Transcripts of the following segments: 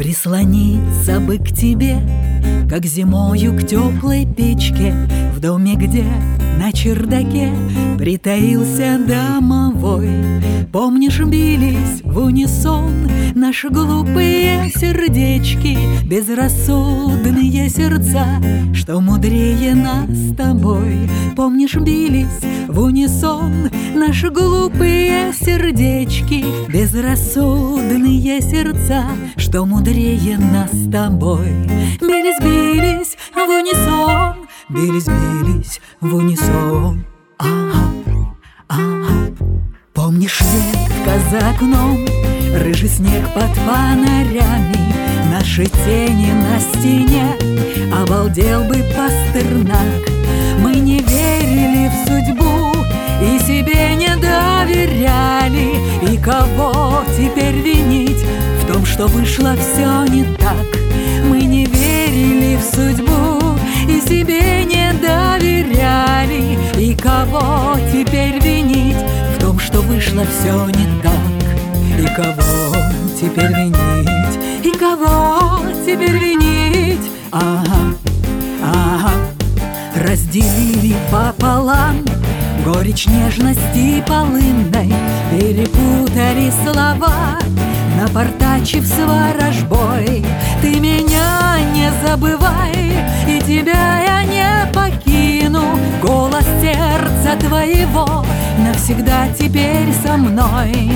Прислониться бы к тебе, как зимою к теплой печке, в доме, где на чердаке притаился домовой. Помнишь, бились в унисон наши глупые сердечки, безрассудные сердца, что мудрее нас с тобой. Помнишь, бились в унисон наши глупые сердечки, безрассудные сердца, что мудрее нас с тобой. Бились в унисон, бились в унисон. Ага, ага. Помнишь, ветка за окном, рыжий снег под фонарями, наши тени на стене, обалдел бы Пастернак. Мы не верили в судьбу и себе не доверяли, и кого теперь винить в том, что вышло все не так? Мы не верили в судьбу и себе не доверяли, и кого теперь винить в том, что вышло все не так? И кого теперь винить? И кого теперь винить? Ага, ага. Разделили пополам горечь нежности полынной, перепутали слова, напортачив с ворожбой. Ты меня не забывай, и тебя я не покину. Голос сердца твоего навсегда теперь со мной.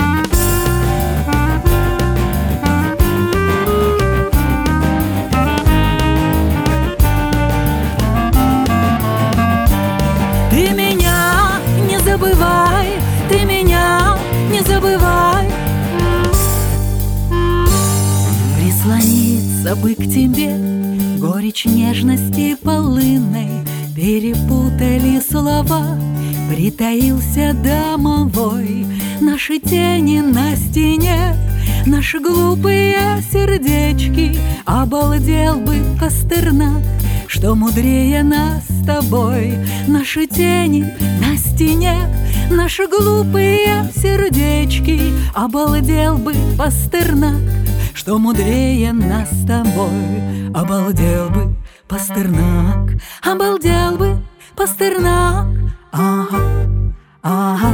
Ты меня не забывай, ты меня не забывай. Прислониться бы к тебе, горечь нежности полынной, перепутали слова, притаился домовой. Наши тени на стене, наши глупые сердечки, обалдел бы Пастернак, что мудрее нас с тобой. Наши тени на стене, наши глупые сердечки, обалдел бы Пастернак, что мудрее нас с тобой. Обалдел бы Пастернак, обалдел бы Пастернак. Ага, ага.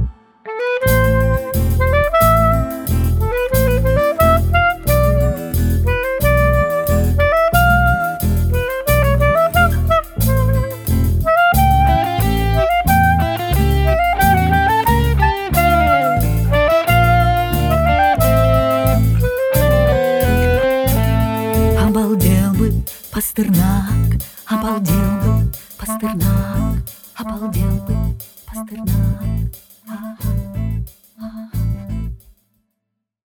Пастернак, обалдел бы Пастернак, обалдел бы Пастернак.